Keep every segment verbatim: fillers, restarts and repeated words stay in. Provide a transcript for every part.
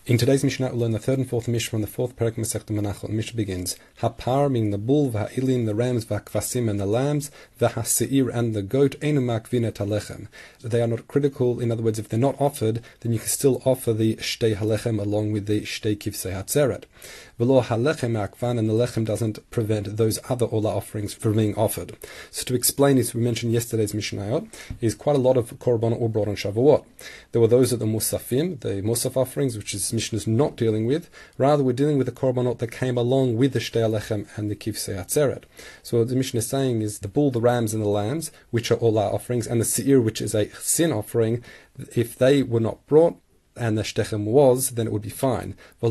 In today's Mishnah, we'll learn the third and fourth Mishnah from the fourth Perek Masechta Menachot. The Mishnah begins: Hapar, meaning the bull, v'ha'ilim, the rams, v'hakvasim, and the lambs, v'haseir, and the goat, einu makvin et halechem. They are not critical. In other words, if they're not offered, then you can still offer the shtei halechem along with the shtei kivsei hatzeret. V'lo halechem akvan, and the lechem doesn't prevent those other olah offerings from being offered. So to explain this, we mentioned yesterday's Mishnayot, is quite a lot of korbanot were brought on Shavuot. There were those of the musafim, the musaf offerings, which is Mishnah is not dealing with. Rather, we're dealing with the korbanot that came along with the shtei halechem and the kivsei hatzeret. So what the Mishnah is saying is the bull, the rams, and the lambs, which are olah offerings, and the seir, which is a sin offering, if they were not brought, and the shtechem was, then it would be fine.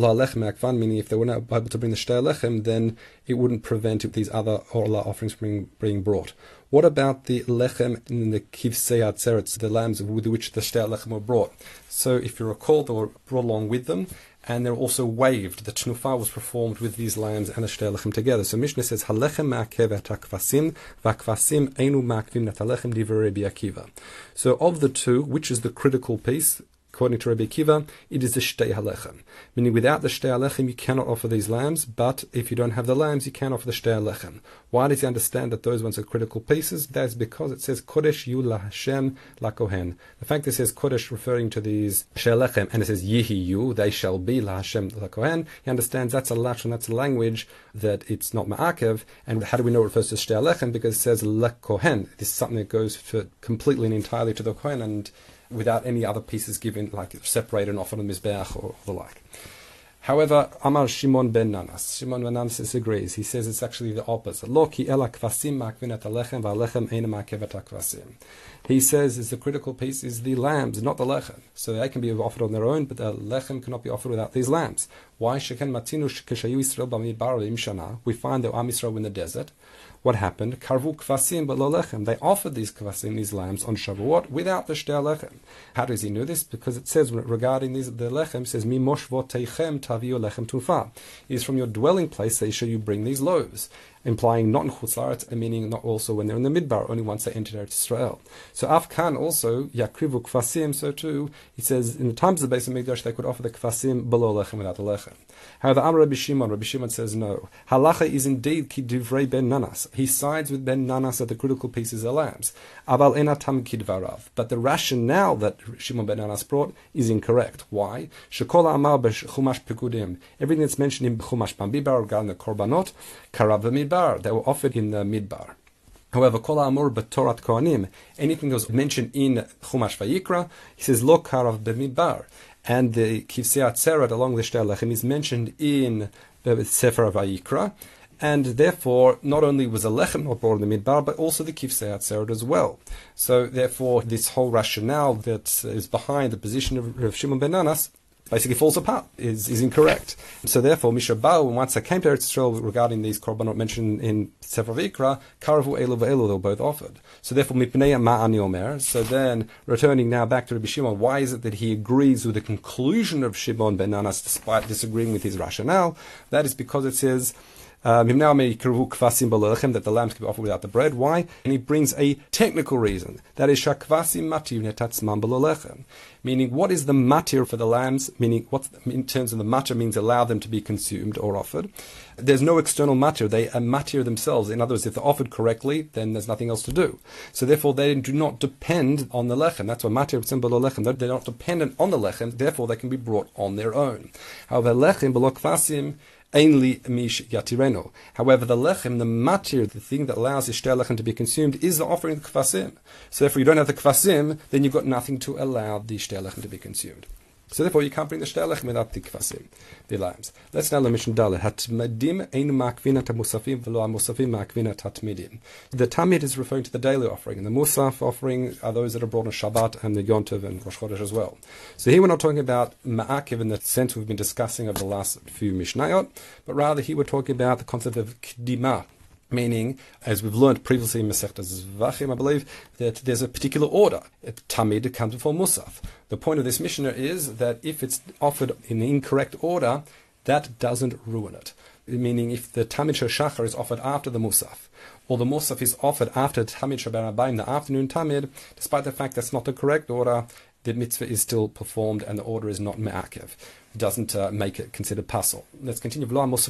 Meaning if they were not able to bring the shtei halechem, then it wouldn't prevent these other olah offerings from being, being brought. What about the lechem and the kivsei hatzeret, the lambs with which the shtei halechem were brought? So if you recall, they were brought along with them, and they're also waved. The tnufa was performed with these lambs and the shtei halechem together. So Mishnah says, Halechem ma'akev et hakvasim, v'akvasim einu ma'akvim et halechem divrei Rabbi Akiva. So of the two, which is the critical piece? According to Rabbi Akiva, it is the shtei halechem. Meaning without the shtei halechem, you cannot offer these lambs, but if you don't have the lambs, you can offer the shtei halechem. Why does he understand that those ones are critical pieces? That's because it says, Kodesh yu la Hashem la kohen. The fact that it says Kodesh referring to these shtei halechem, and it says Yihi yu, they shall be la Hashem la kohen, he understands that's a lashon, that's a language, that it's not ma'akev. And how do we know it refers to shtei halechem? Because it says la kohen. This is something that goes for completely and entirely to the kohen, and without any other pieces given, like separated and offered on the mizbeach or the like. However, Amar Shimon ben Nanas, Shimon ben Nanas disagrees. He says it's actually the opposite. Lo ki ela kvasim makvin et halechem v'halechem eina ma'akev et hakvasim. He says is the critical piece is the lambs, not the lechem. So they can be offered on their own, but the lechem cannot be offered without these lambs. Why? Sheken matinu keshayu Yisrael b'midbar v'im shana. We find that Am Yisrael in the desert. What happened? Karvu kvasim but lo lechem. They offered these kvasim, these lambs, on Shavuot without the shtei halechem. How does he know this? Because it says regarding these the lechem, it says mi moshvoteichem taviu lechem tufa. It is from your dwelling place that you bring these loaves, implying not in Chutz La'aretz, meaning not also when they're in the Midbar, only once they enter Eretz Israel. So Afkan also, Yakrivu Kvasim, so too, he says in the times of the Beis HaMikdash they could offer the Kvasim below Lechem without the Lechem. However, Amar Rabbi Shimon, Rabbi Shimon says no. Halacha is indeed Ki Divrei Ben Nanas. He sides with Ben Nanas that the critical pieces are lambs. Aval Enatam Kidvarav. But the rationale that Shimon Ben Nanas brought is incorrect. Why? Shekola Amar B'Chumash Pekudim. Everything that's mentioned in Chumash Bamidbar regarding the Korbanot, Karav Midbar. They were offered in the Midbar. However, Kol Amor B'Torat Kohanim, anything that was mentioned in Chumash Vayikra, he says Lo Karav B'Midbar. And the Kivsei Hatzeret along the shtei halechem is mentioned in the Sefer Vayikra, and therefore not only was the lechem not brought in the Midbar, but also the Kivsei Hatzeret as well. So therefore, this whole rationale that is behind the position of Rav Shimon ben Nanas basically falls apart, is, is incorrect. So therefore, Mishabau, once they came to Eretz Yisrael regarding these korbanot mentioned in Sefer Vayikra, Karavu Elu Ve'elu, they were both offered. So therefore, Mipnei Ma'ani Omer. So then, returning now back to Rabbi Shimon, why is it that he agrees with the conclusion of Shimon ben Nanas despite disagreeing with his rationale? That is because it says, that the lambs can be offered without the bread. Why? And he brings a technical reason. That is shakvasim matir netatzman below lechem. Meaning, what is the matir for the lambs? Meaning, what in terms of the matir means allow them to be consumed or offered. There's no external matir. They are matir themselves. In other words, if they're offered correctly, then there's nothing else to do. So therefore, they do not depend on the lechem. That's why matir below lechem. They're not dependent on the lechem. Therefore, they can be brought on their own. However, lechem below kvasim, Ainli mish yatireno. However, the lechem, the matir, the thing that allows the shtei lechem to be consumed, is the offering of the kvasim. So therefore, you don't have the kvasim, then you've got nothing to allow the shtei lechem to be consumed. So therefore, you can't bring the shtei lechem without the kvasim, the lambs. Let's now learn Mishnah Dalet. Hatmedim ein makvina musafim v'lo musafim makvina tatmidim. The tamid is referring to the daily offering, and the musaf offering are those that are brought on Shabbat and the Yom Tov and Rosh Chodesh as well. So here we're not talking about ma'akev in the sense we've been discussing over the last few Mishnayot, but rather here we're talking about the concept of kdima. Meaning, as we've learned previously in Masechtas Zvachim, I believe, that there's a particular order. Tamid comes before Musaf. The point of this Mishnah is that if it's offered in the incorrect order, that doesn't ruin it. Meaning, if the Tamid Shachar is offered after the Musaf, or the Musaf is offered after Tamid Shabbat Rabbayim, the afternoon Tamid, despite the fact that's not the correct order, the mitzvah is still performed and the order is not me'akev. doesn't uh, make it considered puzzle. Let's continue.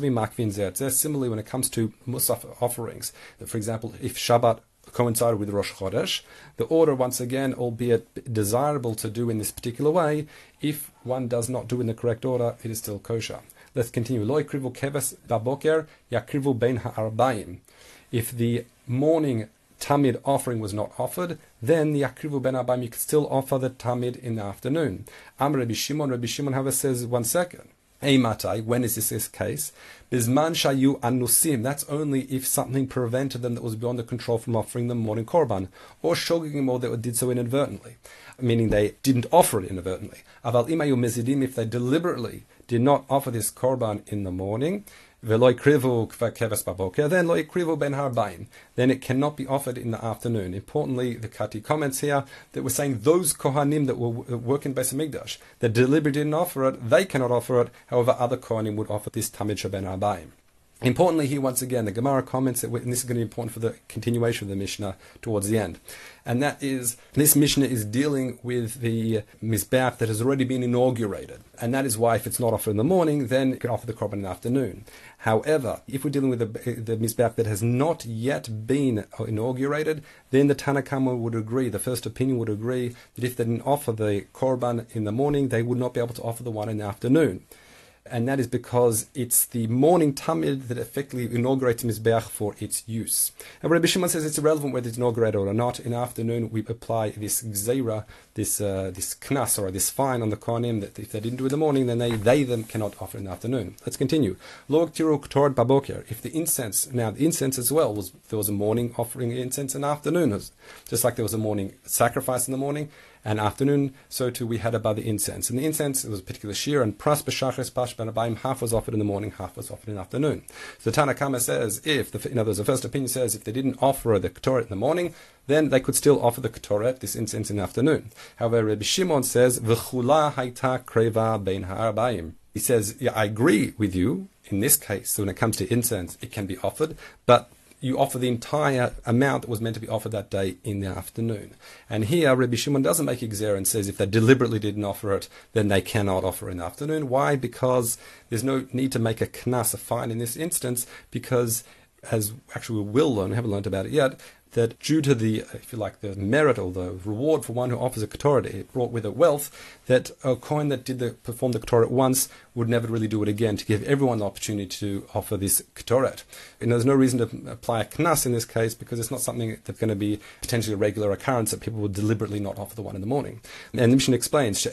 Similarly, when it comes to Musaf offerings, for example, if Shabbat coincided with Rosh Chodesh, the order, once again, albeit desirable to do in this particular way, if one does not do in the correct order, it is still kosher. Let's continue. Lo ikrivu keves baboker yakrivu bein ha'arbaim. If the morning Tamid offering was not offered, then the yakrivu ben ha'arbaim, you could still offer the Tamid in the afternoon. Am Rabbi Shimon, Rabbi Shimon, however, says, one second. Eimatai, when is this, this case? Bizman shayu anusim. That's only if something prevented them that was beyond the control from offering the morning korban, or shogigim, or that did so inadvertently, meaning they didn't offer it inadvertently. Aval imayu mezidim, if they deliberately did not offer this korban in the morning, velo ikrivu keves baboker, then lo ikrivu ben harbaim, then it cannot be offered in the afternoon. Importantly, the Kati comments here that we're saying those kohanim that were working in Beis Hamikdash that deliberately didn't offer it, they cannot offer it. However, other kohanim would offer this tamid sheben harbaim. Importantly here, once again, the Gemara comments that, and this is going to be important for the continuation of the Mishnah towards the end, and that is, this Mishnah is dealing with the Mizbeach that has already been inaugurated, and that is why if it's not offered in the morning, then you can offer the korban in the afternoon. However, if we're dealing with the, the Mizbeach that has not yet been inaugurated, then the Tanna Kama would agree, the first opinion would agree, that if they didn't offer the korban in the morning, they would not be able to offer the one in the afternoon. And that is because it's the morning tamid that effectively inaugurates Mizbeach for its use. And Rabbi Shimon says it's irrelevant whether it's inaugurated or not. In the afternoon, we apply this gzeira, this uh, this knas, or this fine on the kohanim, that if they didn't do it in the morning, then they, they them cannot offer in the afternoon. Let's continue. Log tiru k'torad baboker. If the incense, now the incense as well, was there was a morning offering incense in the afternoon, just like there was a morning sacrifice in the morning, and afternoon, so too we had about the incense. And the incense, it was a particular shear, and pras b'shachris pash ben half was offered in the morning, half was offered in the afternoon. So the Tanna Kama says, if, the, in other words, the first opinion says, if they didn't offer the ketoret in the morning, then they could still offer the ketoret, this incense, in the afternoon. However, Rabbi Shimon says, v'chula hayta kreva bein ha'arbaim. He says, yeah, I agree with you in this case. So when it comes to incense, it can be offered, but you offer the entire amount that was meant to be offered that day in the afternoon. And here, Rabbi Shimon doesn't make a gzera and says if they deliberately didn't offer it, then they cannot offer in the afternoon. Why? Because there's no need to make a knas, a fine in this instance, because as actually we will learn, we haven't learned about it yet, that due to the, if you like, the merit or the reward for one who offers a ketoret, it brought with it wealth, that a kohen that did the, perform the ketoret once would never really do it again, to give everyone the opportunity to offer this ketoret. And there's no reason to apply a knas in this case, because it's not something that's going to be potentially a regular occurrence that people would deliberately not offer the one in the morning. And the Mishnah explains, at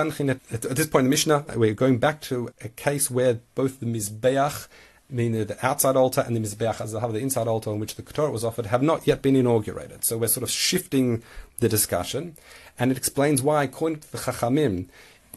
this point in the Mishnah, we're going back to a case where both the Mizbeach, meaning the outside altar, and the Mizbeach HaZahav, the inside altar on which the Ketoret was offered, have not yet been inaugurated. So we're sort of shifting the discussion, and it explains why, according to the Chachamim,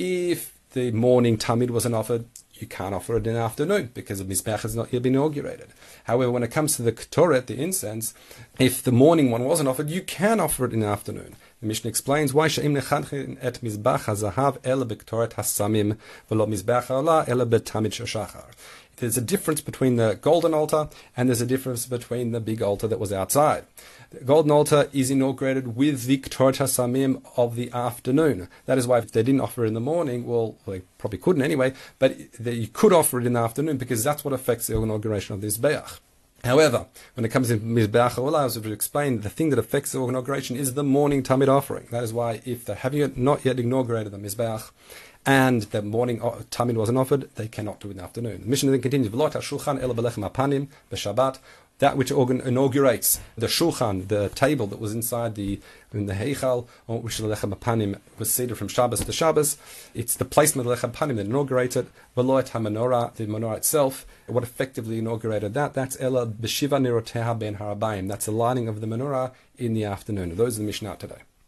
if the morning Tamid wasn't offered, you can't offer it in the afternoon, because the Mizbeach has not yet been inaugurated. However, when it comes to the Ketoret, the incense, if the morning one wasn't offered, you can offer it in the afternoon. The Mishnah explains why she'im nechanchin et Mizbeach HaZahav ela b'Ketoret HaSamim v'lo Mizbeach HaOlah ela b'Tamid Shachar. There's a difference between the golden altar and there's a difference between the big altar that was outside. The golden altar is inaugurated with the Ketoret HaSamim of the afternoon. That is why if they didn't offer it in the morning, well, well they probably couldn't anyway, but they, you could offer it in the afternoon because that's what affects the inauguration of this Mizbeach. However, when it comes to Mizbeach HaOlah, as we've explained, the thing that affects the inauguration is the morning Tamid offering. That is why if they have not yet inaugurated the Mizbeach, and the morning tamid wasn't offered, they cannot do it in the afternoon. The Mishnah then continues, V'lo shulchan ela belechem hapanim b'Shabbat, that which inaugurates the shulchan, the table that was inside the in the heichal, on which the lechem hapanim was seder from Shabbos to Shabbos. It's the placement of the lechem hapanim that inaugurates it. V'lo et ha-menorah, the menorah itself, what effectively inaugurated that, that's ela b'shiva niroteha ben harabayim. That's the lighting of the menorah in the afternoon. Those are the Mishnah today.